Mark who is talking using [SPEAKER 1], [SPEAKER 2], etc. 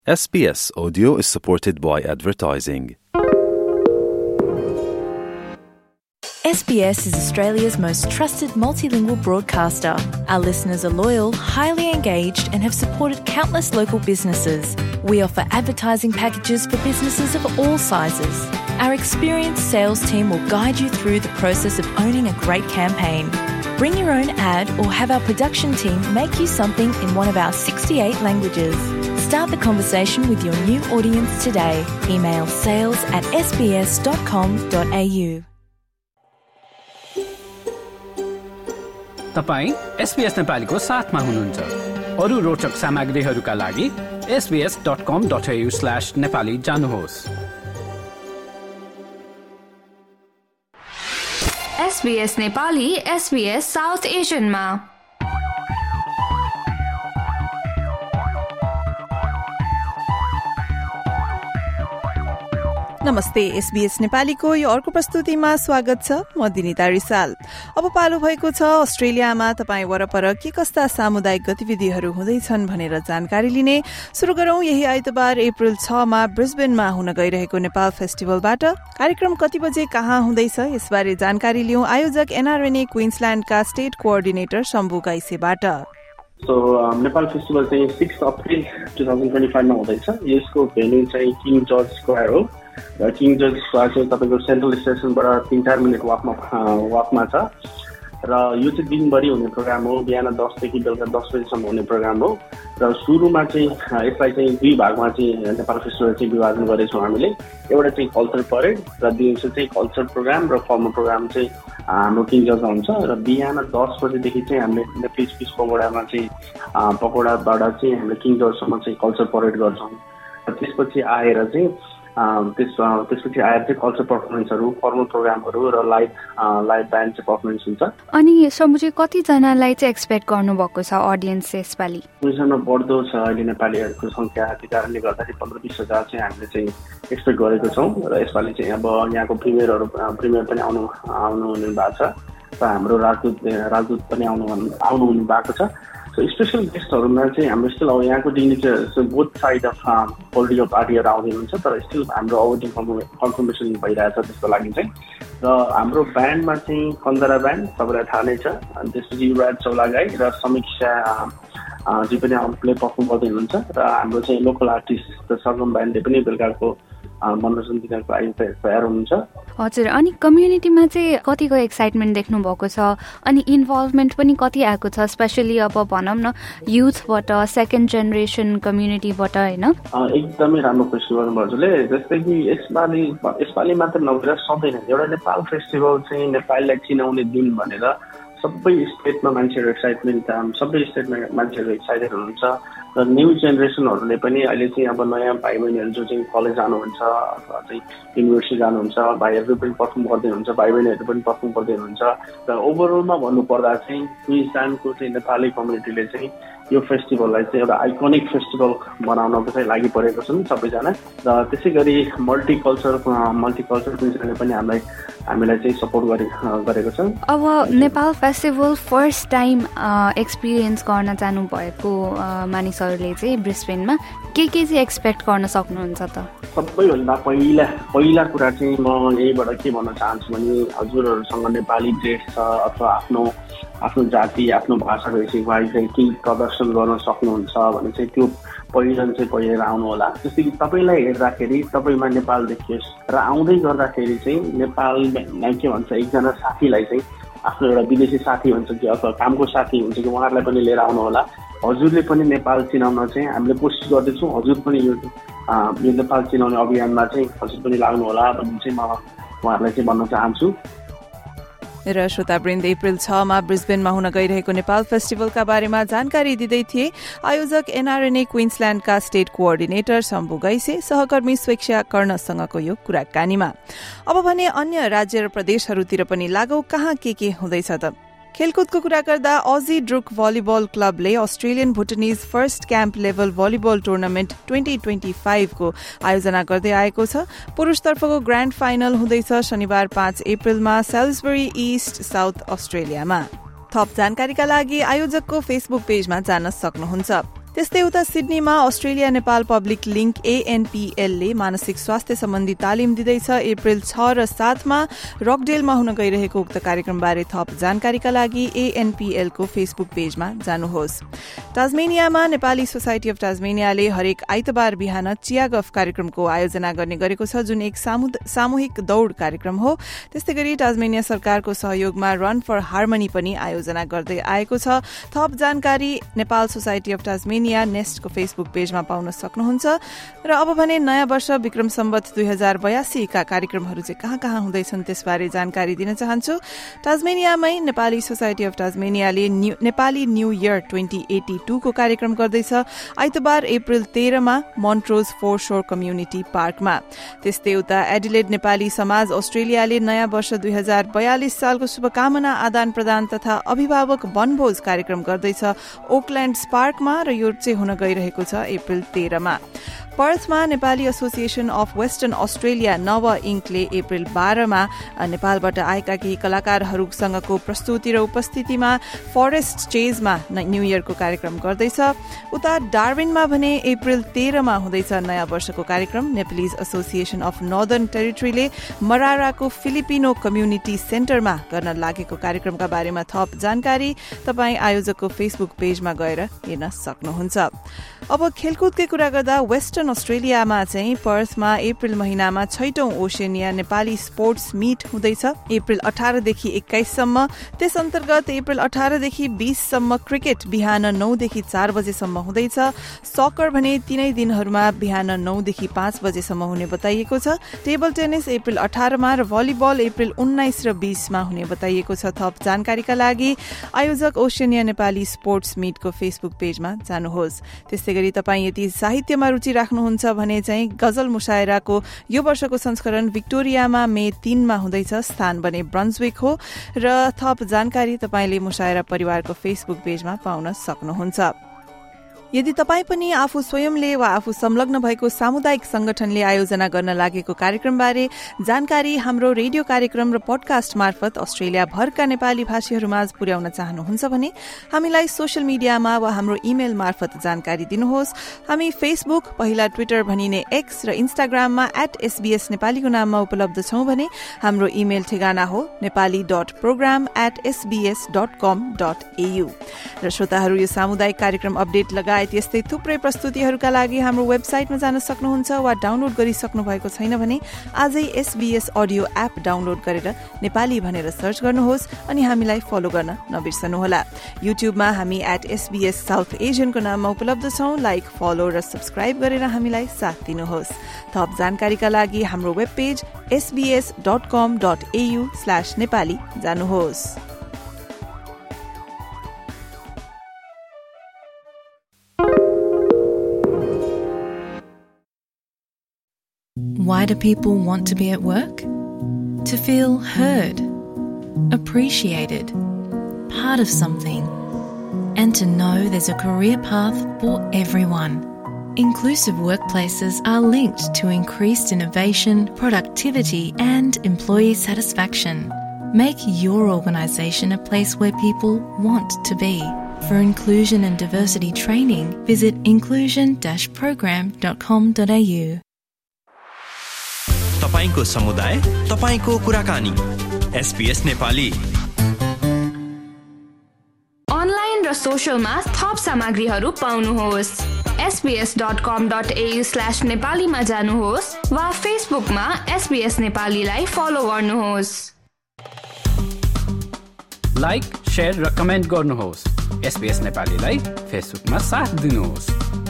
[SPEAKER 1] SBS Audio is supported by advertising.
[SPEAKER 2] SBS is Australia's most trusted multilingual broadcaster. Our listeners are loyal, highly engaged, and have supported countless local businesses. We offer advertising packages for businesses of all sizes. Our experienced sales team will guide you through the process of owning a great campaign. Bring your own ad or have our production team make you something in one of our 68 languages. Start the conversation with your new audience today. Email sales@sbs.com.au.
[SPEAKER 3] तपाई SBS नेपालीको साथमा हुनुहुन्छ। अरु रोचक सामग्रीहरूका लागि sbs.com.au/nepali जानुहोस्।
[SPEAKER 4] SBS Nepali SBS south एशियनमा।
[SPEAKER 5] नमस्ते, SBS नेपालीको यो अर्को प्रस्तुतिमा स्वागत छ। म दिनिता रिसाल। अब पालो भएको छ अस्ट्रेलियामा तपाईँ वरपर के कस्ता सामुदायिक गतिविधिहरू हुँदैछन् भनेर जानकारी लिने। सुरु गरौं यही आइतबार अप्रिल 6 मा ब्रिस्बेनमा हुन गइरहेको नेपाल फेस्टिभलबाट। कार्यक्रम कति बजे कहाँ हुँदैछ यसबारे जानकारी लियौं आयोजक NRNA क्वीन्सल्याण्डका स्टेट कोअर्डिनेटर शम्भु गाइसेबाट।
[SPEAKER 6] नेपाल फेस्टिभल चाहिँ 6 अप्रिल 2025 मा हुँदैछ। यसको भेन्यू चाहिँ किङ जर्ज स्क्वायर हो र किङ जर्ज स्क्वायर चाहिँ तपाईँको सेन्ट्रल स्टेसनबाट 3-4 मिनट वाकमा छ र यो चाहिँ दिनभरि हुने प्रोग्राम हो। बिहान 10 देखि बेलुका 10 बजीसम्म हुने प्रोग्राम हो र सुरुमा चाहिँ यसलाई चाहिँ दुई भागमा चाहिँ नेपाल फेस्टिभल चाहिँ विभाजन गरेछौँ हामीले। एउटा चाहिँ कल्चर परेड र दिउँसो चाहिँ कल्चर प्रोग्राम र फर्मल प्रोग्राम चाहिँ हाम्रो किङ जर्जमा हुन्छ र बिहान 10 बजेदेखि चाहिँ हामीले नेपाली स्पिच पकोडामा चाहिँ पकोडाबाट चाहिँ हामीले किङ जर्जसम्म चाहिँ कल्चर परेड गर्छौँ र त्यसपछि आएर चाहिँ त्यसपछि आएर चाहिँ कल्चर पर्फर्मेन्सहरू, फर्मल प्रोग्रामहरू र लाइभ ब्यान्ड चाहिँ पर्फर्मेन्स हुन्छ।
[SPEAKER 4] अनि समुचे कतिजनालाई चाहिँ एक्सपेक्ट गर्नुभएको छ अडियन्स यसपालि?
[SPEAKER 6] टुरिज्ममा बढ्दो छ अहिले नेपालीहरूको संख्या, त्यो कारणले गर्दाखेरि 15-20 हजार चाहिँ हामीले चाहिँ एक्सपेक्ट गरेको छौँ र यसपालि चाहिँ अब यहाँको प्रिमियर पनि आउनुहुने भएको छ र हाम्रो राजदूत पनि आउनुहुने भएको छ। सो स्पेसल गेस्टहरूमा चाहिँ हाम्रो स्टिल अब यहाँको डिग्निटरीहरू बोथ साइड अफ पोलिटिकल पार्टीहरू आउँदै हुन्छ तर स्टिल हाम्रो अवधिङ कन्फर्मेसन भइरहेछ त्यसको लागि चाहिँ। र हाम्रो ब्यान्डमा चाहिँ कन्दरा ब्यान्ड तपाईँलाई थाहा नै छ, अनि त्यसपछि युवराज चौलागाई र समीक्षा जी पनि प्ले पर्फर्म गर्दै हुनुहुन्छ र हाम्रो चाहिँ लोकल आर्टिस्ट सरगम ब्यान्डले पनि बेलुकाको मनोरञ्जन दिनको लागि तयार हुनुहुन्छ।
[SPEAKER 4] हजुर, अनि कम्युनिटीमा चाहिँ कतिको एक्साइटमेन्ट देख्नु भएको छ अनि इन्भल्भमेन्ट पनि कति आएको छ, स्पेसली अब भनौँ न युथबाट, सेकेन्ड जेनेरेसन कम्युनिटीबाट होइन?
[SPEAKER 6] एकदमै राम्रो क्वेसन गर्नु हजुरले। जस्तै कि यसपालि मात्र नभएर सधैँ नै एउटा नेपाल फेस्टिभल चाहिँ नेपाललाई चिनाउने दिन भनेर सबै स्टेटमा मान्छेहरू एक्साइटमेन्ट, सबै स्टेटमा मान्छेहरू एक्साइटेड हुनुहुन्छ र न्यू जेनेरेसनहरूले पनि अहिले चाहिँ अब नयाँ भाइ बहिनीहरू जो चाहिँ कलेज जानुहुन्छ अथवा चाहिँ युनिभर्सिटी जानुहुन्छ, भाइहरू पनि पर्फर्म गर्दै हुनुहुन्छ, भाइ बहिनीहरू पनि पर्फर्म गर्दै हुनुहुन्छ र ओभरअलमा भन्नुपर्दा चाहिँ क्वीन्सल्यान्डको चाहिँ नेपाली कम्युनिटीले चाहिँ यो फेस्टिभललाई चाहिँ एउटा आइकोनिक फेस्टिभल बनाउनको चाहिँ लागि परेको छन् सबैजना र त्यसै गरी मल्टिकल्चर क्वीन्सल्यान्डले पनि हामीलाई चाहिँ सपोर्ट गरेको छ।
[SPEAKER 4] अब Nepal festival first time experience गर्न जानु भएको मानिसहरूले चाहिँ ब्रिस्बेनमा के चाहिँ एक्सपेक्ट गर्न सक्नुहुन्छ त?
[SPEAKER 6] सबैभन्दा पहिला कुरा चाहिँ म यहीबाट के भन्न चाहन्छु भने हजुरहरूसँग नेपाली ड्रेस छ अथवा आफ्नो जाति, आफ्नो भाषाको विषयमा चाहिँ के प्रदर्शन गर्न सक्नुहुन्छ भने चाहिँ त्यो पहिरन चाहिँ पहिरेर आउनु होला। जस्तै कि तपाईँलाई हेर्दाखेरि तपाईँमा नेपाल देखियोस् र आउँदै गर्दाखेरि चाहिँ नेपाललाई के भन्छ एकजना साथीलाई चाहिँ आफ्नो एउटा विदेशी साथी हुन्छ कि अथवा कामको साथी हुन्छ कि उहाँहरूलाई पनि लिएर आउनु होला। हजुरले पनि नेपाल चिनाउन चाहिँ हामीले कोसिस गर्दैछौँ, हजुर पनि यो नेपाल चिनाउने अभियानमा चाहिँ हजुर पनि लाग्नु होला भन्ने चाहिँ म उहाँहरूलाई चाहिँ भन्न चाहन्छु।
[SPEAKER 5] र श्रोतावृन्द अप्रिल 6 मा ब्रिस्बेनमा हुन गइरहेको नेपाल फेस्टिभलका बारेमा जानकारी दिँदै थिए आयोजक NRNA क्वीन्सल्याण्डका स्टेट कोअर्डिनेटर शम्भु गाइसे सहकर्मी स्वेक्षा कर्णसँगको यो कुराकानीमा। अब भने अन्य राज्य र प्रदेशहरूतिर पनि लागौ कहाँ के हुँदैछ त। खेलकुदको कुरा गर्दा अजी ड्रुक भलिबल क्लबले Australian Bhutanese first camp level volleyball tournament 2025 को आयोजना गर्दै आएको छ। पुरुषतर्फको ग्रान्ड फाइनल हुँदैछ शनिबार 5 अप्रिलमा सेल्सबरी ईस्ट साउथ अस्ट्रेलियामा। थप जानकारीका लागि आयोजकको फेसबुक पेजमा जान सक्नुहुन्छ। त्यस्तै उता सिडनीमा Australia Nepal public link ANPL ले मानसिक स्वास्थ्य सम्बन्धी तालिम दिँदैछ। अप्रिल 6 र 7 मा रकडेलमा हुन गइरहेको उक्त कार्यक्रमबारे थप जानकारीका लागि ANPL को फेसबुक पेजमा जानुहोस्। टास्मेनियामा नेपाली सोसाइटी अफ टास्मेनियाले हरेक आइतबार बिहान चिया गफ कार्यक्रमको आयोजना गर्ने गरेको छ, जुन एक सामूहिक दौड़ कार्यक्रम हो। त्यस्तै गरी टास्मेनिया सरकारको सहयोगमा रन फर हार्मनी पनि आयोजना गर्दै आएको छ। थप जानकारी नेपाल सोसाइटी अफ टास्मेनिया नेस्टको फेसबुक पेजमा पाउन सक्नुहुन्छ। र अब भने नयाँ वर्ष विक्रम सम्वत 2082 का कार्यक्रमहरू चाहिँ कहाँ कहाँ हुँदैछन् त्यसबारे जानकारी दिन चाहन्छु। टास्मेनियामै नेपाली सोसाइटी अफ टास्मेनियाले नेपाली न्यू इयर 2082 को कार्यक्रम गर्दैछ आइतबार अप्रिल 13 मा मोन्ट्रोज फोरशोर कम्युनिटी पार्कमा। त्यस्तै उता एडिलेड नेपाली समाज अस्ट्रेलियाले नयाँ वर्ष 2042 सालको शुभकामना आदान प्रदान तथा अभिभावक वनभोज कार्यक्रम गर्दैछ ओकल्याण्ड्स पार्कमा र यो चाहिँ हुन गइरहेको छ अप्रिल 13 मा। पर्थमा Nepali association of western Australia नव इङ्कले अप्रिल 12 मा नेपालबाट आएका केही कलाकारहरूसँगको प्रस्तुति र उपस्थितिमा फरेस्ट चेजमा न्यू इयरको कार्यक्रम गर्दैछ। उता डार्विनमा भने अप्रिल 13 मा हुँदैछ नयाँ वर्षको कार्यक्रम। नेपालीज एसोसिएसन अफ नर्दर्न टेरिटरीले मराराको फिलिपिनो कम्युनिटी सेन्टरमा गर्न लागेको कार्यक्रमका बारेमा थप जानकारी तपाईँ आयोजकको फेसबुक पेजमा गएर हेर्न सक्नुहुन्छ। अब खेलकुदकै कुरा गर्दा वेस्टर्न अस्ट्रेलियामा चाहिँ पर्थमा अप्रिल महिनामा 6औं ओसेनिया नेपाली स्पोर्ट्स मीट हुँदैछ अप्रिल 18 देखि 21 सम्म। त्यस अन्तर्गत अप्रिल 18 देखि 20 सम्म क्रिकेट बिहान 9 देखि 4 बजेसम्म हुँदैछ। सकर भने तीनै दिनहरूमा बिहान 9 देखि 5 बजेसम्म हुने बताइएको छ। टेबल टेनिस अप्रिल 18 मा र भलिबल अप्रिल 19 र 20 मा हुने बताइएको छ। थप जानकारीका लागि आयोजक ओसेनिया नेपाली स्पोर्ट्स मीटको फेसबुक पेजमा जानुहोस्। त्यस्तै गरी तपाईँ यदि साहित्यमा रुचि राख्नुहुन्छ भने चाहिँ गजल मुशायराको यो वर्षको संस्करण विक्टोरियामा मे 3 मा हुँदैछ। स्थान भने ब्रन्सविक हो र थप जानकारी तपाईले मुशायरा परिवारको फेसबुक पेजमा पाउन सक्नुहुन्छ। यदि तपाईँ पनि आफू स्वयंले वा आफू संलग्न भएको सामुदायिक संगठनले आयोजना गर्न लागेको कार्यक्रमबारे जानकारी हाम्रो रेडियो कार्यक्रम र पोडकास्ट मार्फत अस्ट्रेलिया भरका नेपाली भाषीहरूमाझ पुर्याउन चाहनुहुन्छ भने हामीलाई सोशल मिडियामा वा हाम्रो इमेल मार्फत जानकारी दिनुहोस्। हामी फेसबुक, पहिला ट्विटर भनिने एक्स र इन्स्टाग्राममा @SBS नेपालीको नाममा उपलब्ध छौं भने हाम्रो इमेल ठेगाना हो nepali.program@sbs.com.au। र श्रोताहरू यो सामुदायिक कार्यक्रम अपडेट लगायत यस्तै थुप्रै प्रस्तुतिहरूका लागि हाम्रो वेबसाइटमा जान सक्नुहुन्छ वा डाउनलोड गरिसक्नु भएको छैन भने आजै SBS अडियो एप डाउनलोड गरेर नेपाली भनेर सर्च गर्नुहोस् अनि हामीलाई फलो गर्न नबिर्सनुहोला। युट्युबमा हामी @SBS साउथ एशियनको नाममा उपलब्ध छौं। लाइक, फलो र सब्स्क्राइब गरेर हामीलाई साथ दिनुहोस्। थप जानकारीका लागि हाम्रो वेब पेज sbs.com.au/nepali जानुहोस्।
[SPEAKER 2] Why do people want to be at work? To feel heard, appreciated, part of something, and to know there's a career path for everyone. Inclusive workplaces are linked to increased innovation, productivity, and employee satisfaction. Make your organisation a place where people want to be. For inclusion and diversity training, visit inclusion-program.com.au.
[SPEAKER 7] तपाईको समुदाय, तपाईको कुराकानी, SBS Nepali.
[SPEAKER 8] Online र सोशलमा थप सामग्रीहरू पाउनुहोस्। sbs.com.au/nepali मा जानुहोस् वा फेसबुकमा SBS नेपालीलाई फलो गर्नुहोस्।
[SPEAKER 3] लाइक, शेयर र कमेन्ट गर्नुहोस्। SBS नेपालीलाई फेसबुकमा साथ दिनुहोस्।